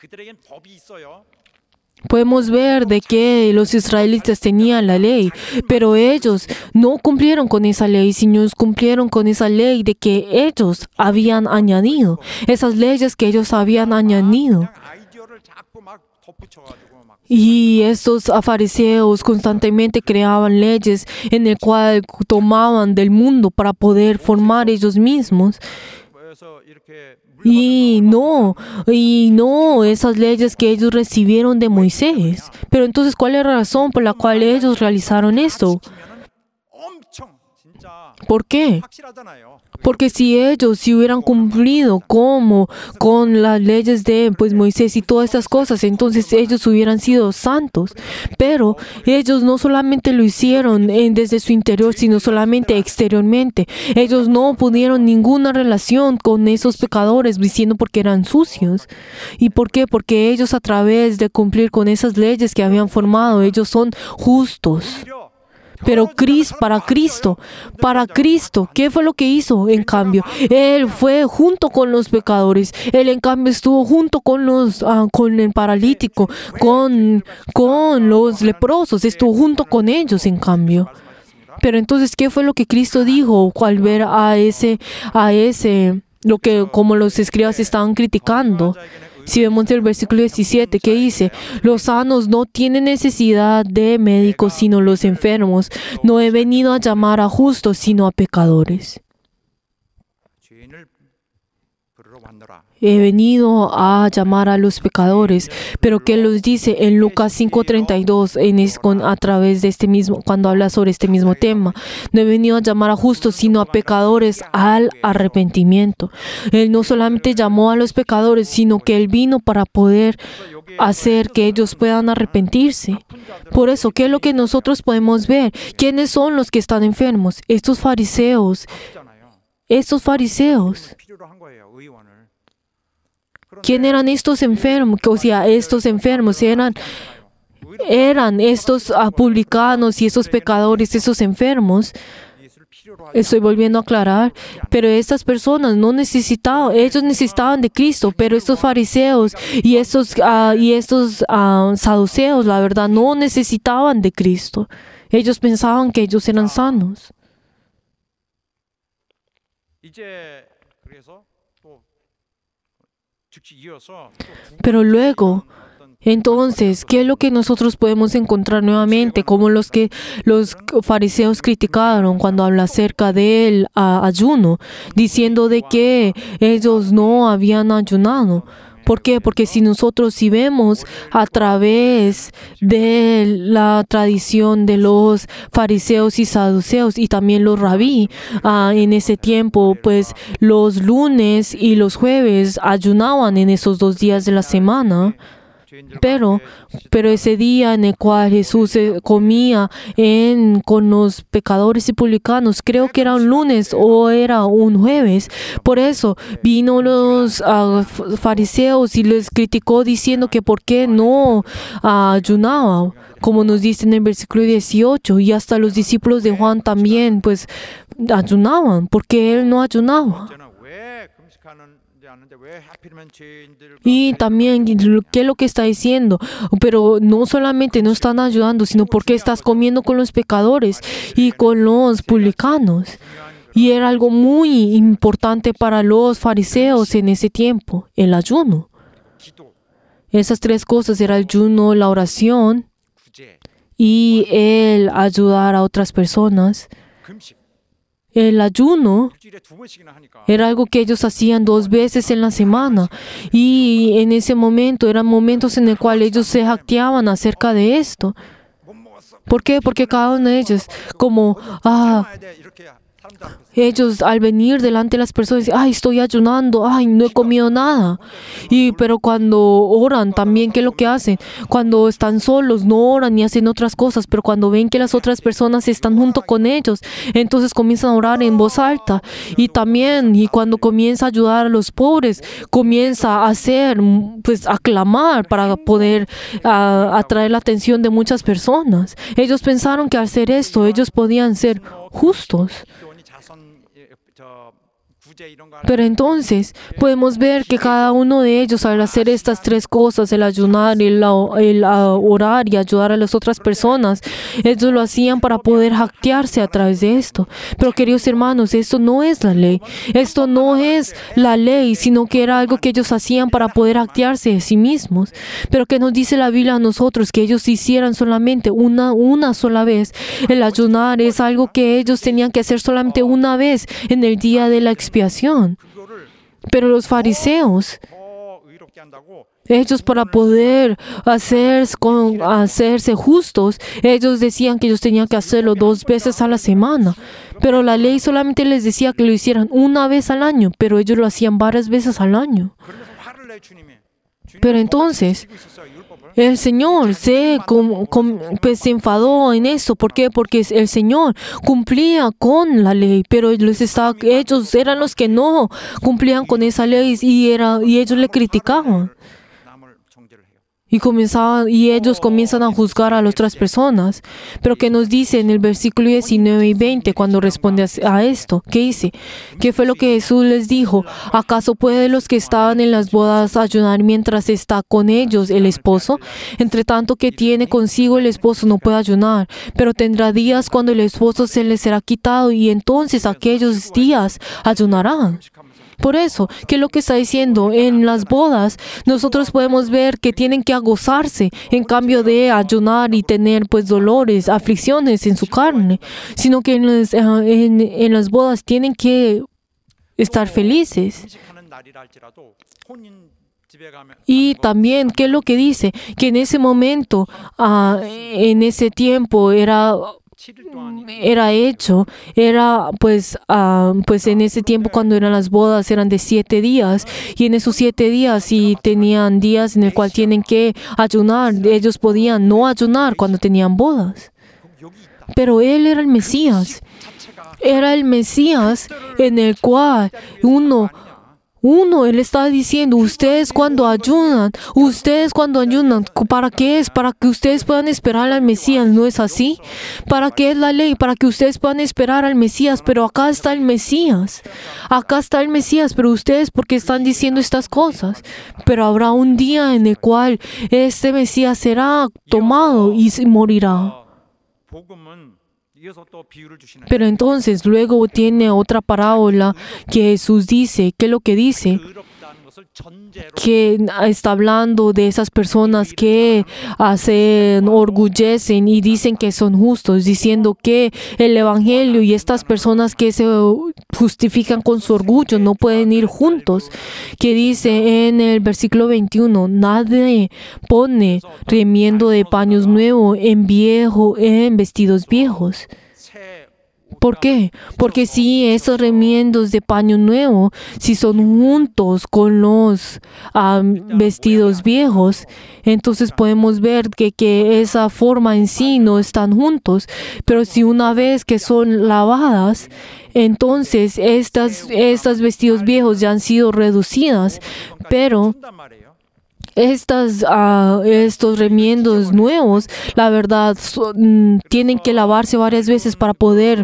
Speaker 3: 그들에겐 법이 있어요.
Speaker 2: Podemos ver de que los israelitas tenían la ley, pero ellos no cumplieron con esa ley, sino cumplieron con esa ley de que ellos habían añadido, esas leyes que ellos habían añadido.
Speaker 3: 그냥 아이디어를 자꾸 막 덧붙여가지고 막
Speaker 2: Y estos fariseos constantemente creaban leyes en el cual tomaban del mundo para poder formar ellos mismos.
Speaker 3: 모여서 이렇게
Speaker 2: Y no esas leyes que ellos recibieron de Moisés. Pero entonces, ¿cuál es la razón por la cual ellos realizaron esto?
Speaker 3: 지키면은 엄청 진짜
Speaker 2: ¿Por qué?
Speaker 3: 확실하잖아요.
Speaker 2: Porque si hubieran cumplido con las leyes de Moisés y todas estas cosas, entonces ellos hubieran sido santos. Pero ellos no solamente lo hicieron desde su interior, sino solamente exteriormente. Ellos no pudieron ninguna relación con esos pecadores diciendo porque eran sucios. ¿Y por qué? Porque ellos, a través de cumplir con esas leyes que habían formado, ellos son justos. Pero para Cristo, ¿qué fue lo que hizo? En cambio, Él fue junto con los pecadores. Él, en cambio, estuvo junto con con el paralítico, con los leprosos. Estuvo junto con ellos, en cambio. Pero entonces, ¿qué fue lo que Cristo dijo al ver como los escribas estaban criticando? Si vemos el versículo 17, que dice: los sanos no tienen necesidad de médicos, sino los enfermos. No he venido a llamar a justos, sino a pecadores.
Speaker 3: 죄인을 부르러 왔노라.
Speaker 2: He venido a llamar a los pecadores. Pero ¿qué los dice en Lucas 5:32 a través de este mismo, cuando habla sobre este mismo tema? No he venido a llamar a justos, sino a pecadores al arrepentimiento. Él no solamente llamó a los pecadores, sino que Él vino para poder hacer que ellos puedan arrepentirse. Por eso, ¿qué es lo que nosotros podemos ver? ¿Quiénes son los que están enfermos? Estos fariseos.
Speaker 3: 필요로 한 거예요, 의원을.
Speaker 2: ¿Quién eran estos enfermos? O sea, estos enfermos eran estos publicanos y estos pecadores, estos enfermos.
Speaker 3: 예수를 필요로 하기
Speaker 2: Estoy volviendo a aclarar, pero estas personas no necesitaban, ellos necesitaban de Cristo, pero estos fariseos y estos saduceos, la verdad, no necesitaban de Cristo. Ellos pensaban que ellos eran sanos.
Speaker 3: 이제 그래서 또 즉시 이어서
Speaker 2: Pero luego, entonces, ¿qué es lo que nosotros podemos encontrar nuevamente? Como los fariseos criticaron cuando habla acerca del ayuno, diciendo de que ellos no habían ayunado. ¿Por qué? Porque si vemos a través de la tradición de los fariseos y saduceos y también los rabí, en ese tiempo, pues los lunes y los jueves ayunaban en esos 2 días de la semana. Pero ese día en el cual Jesús comía con los pecadores y publicanos, creo que era un lunes o era un jueves. Por eso vino los fariseos y les criticó diciendo que por qué no ayunaba, como nos dice en el versículo 18. Y hasta los discípulos de Juan también pues ayunaban, porque él no ayunaba.
Speaker 3: 왜 금식하는지 않는데 왜 하필이면 죄인들과
Speaker 2: Y también, ¿qué es lo que está diciendo? Pero no solamente no están ayudando, sino porque estás comiendo con los pecadores y con los publicanos. Y era algo muy importante para los fariseos en ese tiempo, el ayuno.
Speaker 3: 기도,
Speaker 2: Esas 3 cosas eran el ayuno, la oración
Speaker 3: 구제,
Speaker 2: y el ayudar a otras personas.
Speaker 3: 금식
Speaker 2: El ayuno
Speaker 3: 일주일에 2번씩이나 하니까
Speaker 2: era algo que ellos hacían 2 veces en la semana. Y en ese momento eran momentos en el cual ellos se jactaban acerca de esto.
Speaker 3: 못 먹었어.
Speaker 2: ¿Por qué? Porque cada uno de ellos, como,
Speaker 3: 참아야 돼. 이렇게 사람들 앞에서
Speaker 2: ellos al venir delante de las personas, ay, estoy ayunando, ay, no he comido nada. Pero cuando oran también, ¿qué es lo que hacen? Cuando están solos, no oran ni hacen otras cosas, pero cuando ven que las otras personas están junto con ellos, entonces comienzan a orar en voz alta. Y cuando comienza a ayudar a los pobres, comienza a a clamar para poder atraer la atención de muchas personas. Ellos pensaron que al hacer esto, ellos podían ser justos.
Speaker 3: 기도원이 자선
Speaker 2: Pero entonces podemos ver que cada uno de ellos, al hacer estas tres cosas, el ayunar, el orar y ayudar a las otras personas, ellos lo hacían para poder jactarse a través de esto. Pero queridos hermanos, esto no es la ley. Esto no es la ley, sino que era algo que ellos hacían para poder jactarse de sí mismos. Pero que nos dice la Biblia a nosotros que ellos hicieran solamente una sola vez. El ayunar es algo que ellos tenían que hacer solamente una vez en el día de la expiación. Pero los fariseos, ellos para poder hacerse justos, ellos decían que ellos tenían que hacerlo 2 veces a la semana. Pero la ley solamente les decía que lo hicieran una vez al año, pero ellos lo hacían varias veces al año. Pero entonces, el Señor se enfadó en eso. ¿Por qué? Porque el Señor cumplía con la ley, pero ellos eran los que no cumplían con esa ley y ellos le criticaban. Y ellos comienzan a juzgar a las otras personas. Pero ¿qué nos dice en el versículo 19 y 20 cuando responde a esto? ¿Qué dice? ¿Qué fue lo que Jesús les dijo? ¿Acaso puede los que estaban en las bodas ayunar mientras está con ellos el esposo? Entre tanto que tiene consigo el esposo no puede ayunar, pero tendrá días cuando el esposo se le será quitado y entonces aquellos días ayunarán. Por eso, ¿qué es lo que está diciendo? En las bodas, nosotros podemos ver que tienen que gozarse en cambio de ayunar y tener dolores, aflicciones en su carne, sino que en las bodas tienen que estar felices. Y también, ¿qué es lo que dice? Que en ese momento, en ese tiempo era en ese tiempo cuando eran las bodas eran de 7 días y en esos 7 días si tenían días en el cual tienen que ayunar, ellos podían no ayunar cuando tenían bodas. Pero Él era el Mesías en el cual Él estaba diciendo, ustedes cuando ayunan, ¿para qué es? Para que ustedes puedan esperar al Mesías, ¿no es así? ¿Para qué es la ley? Para que ustedes puedan esperar al Mesías, pero acá está el Mesías, pero ustedes, ¿por qué están diciendo estas cosas? Pero habrá un día en el cual este Mesías será tomado y morirá. Pero entonces luego tiene otra parábola que Jesús dice. ¿Qué es lo que dice? Que está hablando de esas personas que se orgullecen y dicen que son justos, diciendo que el Evangelio y estas personas que se justifican con su orgullo no pueden ir juntos. Que dice en el versículo 21, nadie pone remiendo de paños nuevos en vestidos viejos. ¿Por qué? Porque si esos remiendos de paño nuevo, si son juntos con los vestidos viejos, entonces podemos ver que esa forma en sí no están juntos. Pero si una vez que son lavadas, entonces estas vestidos viejos ya han sido reducidas. Pero estos remiendos nuevos, la verdad, tienen que lavarse varias veces para poder,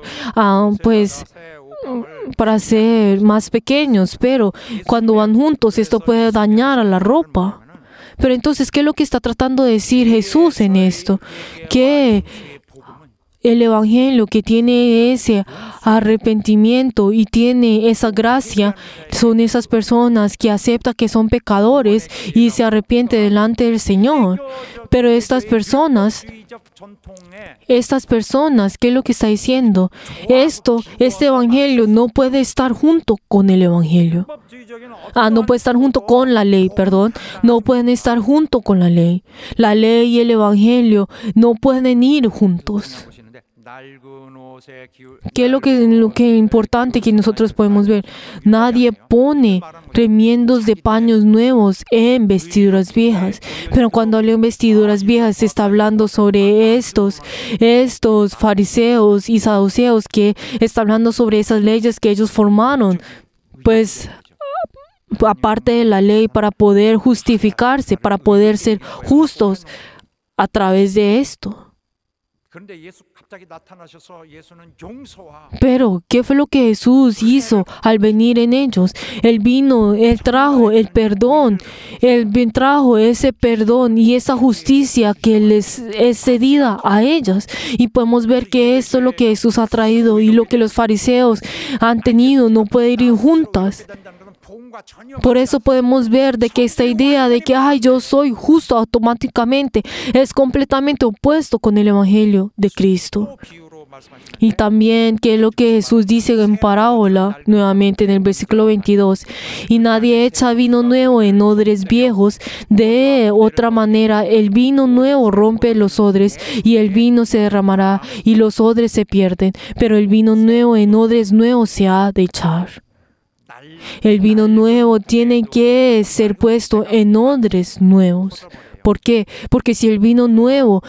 Speaker 2: para ser más pequeños, pero cuando van juntos esto puede dañar a la ropa. Pero entonces, ¿qué es lo que está tratando de decir Jesús en esto? Que el Evangelio que tiene ese arrepentimiento y tiene esa gracia son esas personas que aceptan que son pecadores y se arrepienten delante del Señor. Pero estas personas, ¿qué es lo que está diciendo? Este Evangelio no puede estar junto con el Evangelio. No puede estar junto con la ley, perdón. No pueden estar junto con la ley. La ley y el Evangelio no pueden ir juntos. ¿Qué es lo que importante que nosotros podemos ver? Nadie pone remiendos de paños nuevos en vestiduras viejas. Pero cuando hablo en vestiduras viejas, se está hablando sobre estos fariseos y saduceos que está hablando sobre esas leyes que ellos formaron. Pues aparte de la ley para poder justificarse, para poder ser justos a través de esto.
Speaker 3: 그런데 예수 갑자기 나타나셔서 예수는 용서와
Speaker 2: Pero, ¿qué fue lo que Jesús hizo al venir en ellos? Él vino, Él trajo el perdón, trajo ese perdón y esa justicia que les es cedida a ellas. Y podemos ver que esto es lo que Jesús ha traído y lo que los fariseos han tenido no puede ir juntas.
Speaker 3: 된다는 것은 복음과 전혀
Speaker 2: Por eso podemos ver de que esta idea de que yo soy justo automáticamente es completamente opuesto con el Evangelio de Cristo.
Speaker 3: 또 비유로 말씀하십니다.
Speaker 2: Y también que es lo que Jesús dice en parábola, nuevamente en el versículo 22. Y nadie echa vino nuevo en odres viejos. De otra manera, el vino nuevo rompe los odres y el vino se derramará y los odres se pierden. Pero el vino nuevo en odres nuevos se ha de echar. El vino nuevo tiene que ser puesto en odres nuevos. ¿Por qué? Porque si el vino nuevo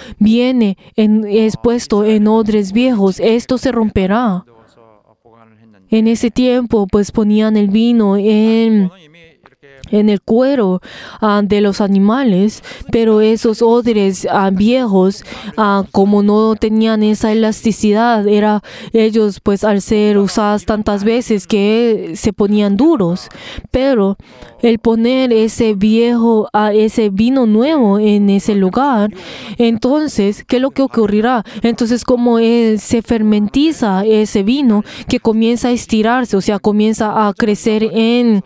Speaker 2: es puesto en odres viejos, esto se romperá.
Speaker 3: 넣어서 보관을 했는데
Speaker 2: En ese tiempo, pues ponían el vino
Speaker 3: 이거는 이미 이렇게
Speaker 2: en el cuero de los animales, pero esos odres viejos, como no tenían esa elasticidad, ellos pues al ser usadas tantas veces que se ponían duros. Pero el poner ese vino nuevo en ese lugar, entonces, ¿qué es lo que ocurrirá? Entonces, como se fermentiza ese vino que comienza a estirarse, o sea, comienza a crecer en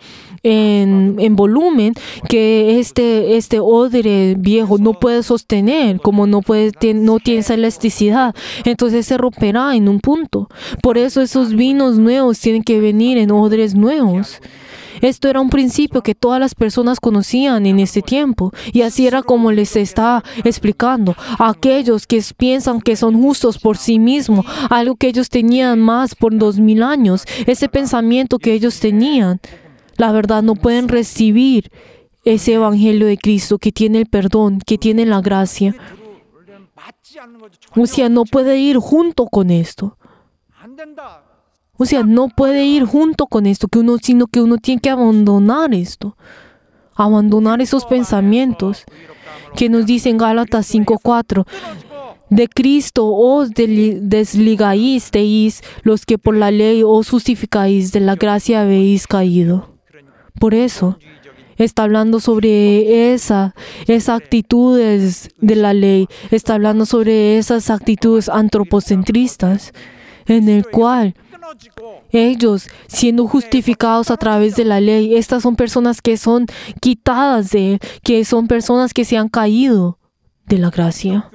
Speaker 2: volumen, que este odre viejo no puede sostener, como no tiene esa elasticidad, entonces se romperá en un punto. Por eso esos vinos nuevos tienen que venir en odres nuevos. Esto era un principio que todas las personas conocían en este tiempo, y así era como les está explicando. Aquellos que piensan que son justos por sí mismos, algo que ellos tenían más por 2000 años, ese pensamiento que ellos tenían, la verdad no pueden recibir ese evangelio de Cristo que tiene el perdón, que tiene la gracia.
Speaker 3: 들으려면 맞지 않는 거죠.
Speaker 2: O sea, no puede ir junto con esto.
Speaker 3: 안 된다.
Speaker 2: O sea, no puede ir junto con esto, sino que uno tiene que abandonar esto. Abandonar esos pensamientos que nos dice en Gálatas 5:4. De Cristo os desligasteis los que por la ley os justificáis, de la gracia habéis caído. Por eso, está hablando sobre esas actitudes de la ley, está hablando sobre esas actitudes antropocentristas, en el cual ellos, siendo justificados a través de la ley, estas son personas que son quitadas de él, que son personas que se han caído de la gracia.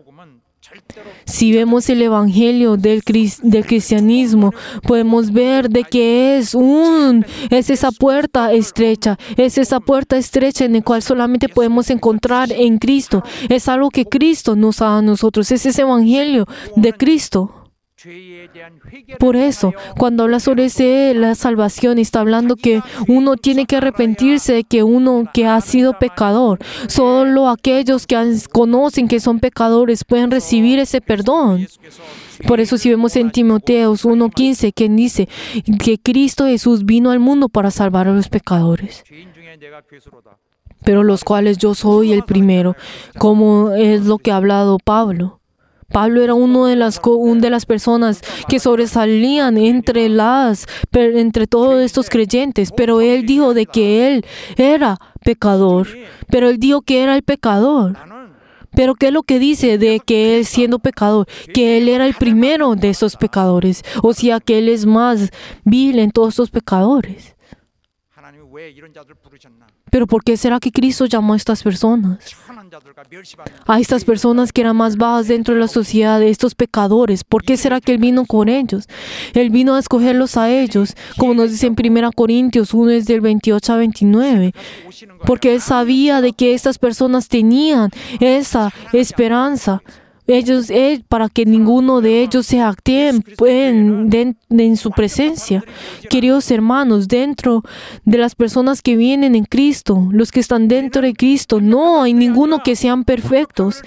Speaker 2: Si vemos el evangelio del cristianismo, podemos ver de que es esa puerta estrecha en la cual solamente podemos encontrar en Cristo. Es algo que Cristo nos da a nosotros, es ese evangelio de Cristo. Por eso, cuando habla sobre la salvación, está hablando que uno tiene que arrepentirse de que uno que ha sido pecador. Solo aquellos que conocen que son pecadores pueden recibir ese perdón. Por eso si vemos en Timoteos 1:15, que dice que Cristo Jesús vino al mundo para salvar a los pecadores, pero los cuales yo soy el primero, como es lo que ha hablado Pablo. Pablo era una de las personas que sobresalían entre todos estos creyentes, pero él dijo de que él era pecador, pero él dijo que era el pecador. Pero ¿qué es lo que dice de que él siendo pecador? Que él era el primero de esos pecadores, o sea que él es más vil en todos estos pecadores.
Speaker 3: 하나님이 왜 이런 자들 부르셨나?
Speaker 2: Pero ¿por qué será que Cristo llamó a estas personas? A estas personas que eran más bajas dentro de la sociedad, de estos pecadores. ¿Por qué será que Él vino con ellos? Él vino a escogerlos a ellos, como nos dice en 1 Corintios 1, desde el 28 a 29. Porque Él sabía de que estas personas tenían esa esperanza. Para que ninguno de ellos se actee en su presencia. Queridos hermanos, dentro de las personas que vienen en Cristo, los que están dentro de Cristo, no hay ninguno que sean perfectos.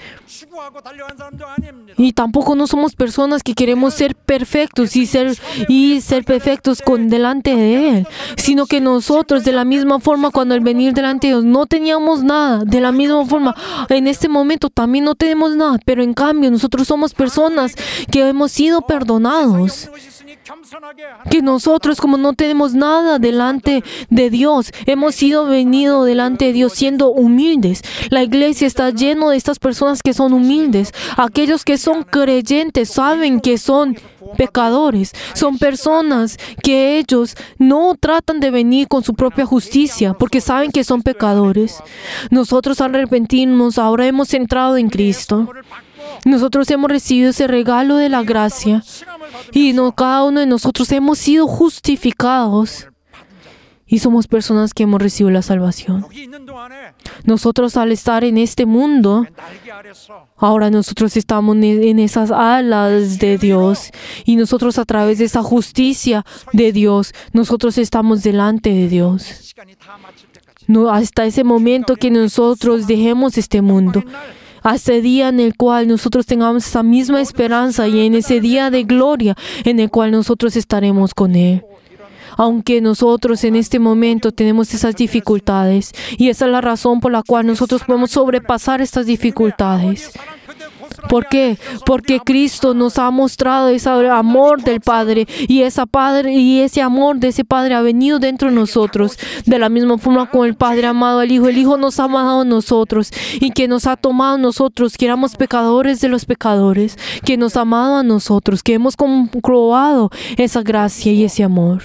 Speaker 2: Y tampoco no somos personas que queremos ser perfectos y ser perfectos delante de Él, sino que nosotros de la misma forma cuando al venir delante de Dios no teníamos nada, de la misma forma en este momento también no tenemos nada, pero en cambio cambio, nosotros somos personas que hemos sido perdonados. Que nosotros, como no tenemos nada delante de Dios, hemos venido delante de Dios siendo humildes. La iglesia está llena de estas personas que son humildes. Aquellos que son creyentes saben que son pecadores. Son personas que ellos no tratan de venir con su propia justicia porque saben que son pecadores. Nosotros al arrepentirnos ahora hemos entrado en Cristo. Nosotros hemos recibido ese regalo de la gracia y cada uno de nosotros hemos sido justificados y somos personas que hemos recibido la salvación. Nosotros al estar en este mundo, ahora nosotros estamos en esas alas de Dios y nosotros a través de esa justicia de Dios, nosotros estamos delante de Dios. No, hasta ese momento que nosotros dejemos este mundo. Hasta el día en el cual nosotros tengamos esa misma esperanza y en ese día de gloria en el cual nosotros estaremos con Él. Aunque nosotros en este momento tenemos esas dificultades y esa es la razón por la cual nosotros podemos sobrepasar estas dificultades. ¿Por qué? Porque Cristo nos ha mostrado ese amor del Padre y ese amor de ese Padre ha venido dentro de nosotros. De la misma forma como el Padre ha amado al Hijo, el Hijo nos ha amado a nosotros y que nos ha tomado a nosotros, que éramos pecadores de los pecadores, que nos ha amado a nosotros, que hemos comprobado esa gracia y ese amor.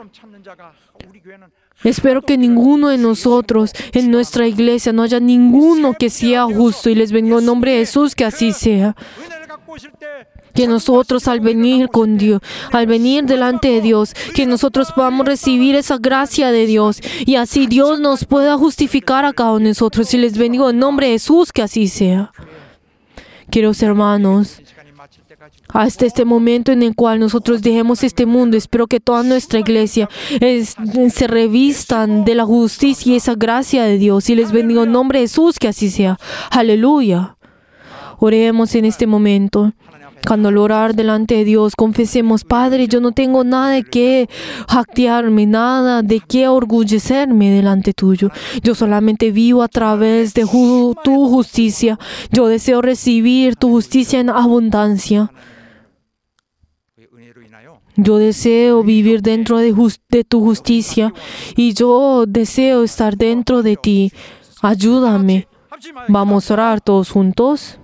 Speaker 2: Espero que ninguno de nosotros en nuestra iglesia no haya ninguno que sea justo y les bendigo en nombre de Jesús que así sea. Que nosotros al venir con Dios, al venir delante de Dios, que nosotros podamos recibir esa gracia de Dios y así Dios nos pueda justificar a cada uno de nosotros y les bendigo en nombre de Jesús que así sea. Queridos hermanos, hasta este momento en el cual nosotros dejemos este mundo, espero que toda nuestra iglesia se revistan de la justicia y esa gracia de Dios. Y les bendigo en nombre de Jesús, que así sea. Aleluya. Oremos en este momento. Cuando al orar delante de Dios, confesemos, Padre, yo no tengo nada de qué jactarme, nada de qué orgullecerme delante tuyo. Yo solamente vivo a través de tu justicia. Yo deseo recibir tu justicia en abundancia. Yo deseo vivir dentro de tu justicia y yo deseo estar dentro de ti. Ayúdame. Vamos a orar todos juntos.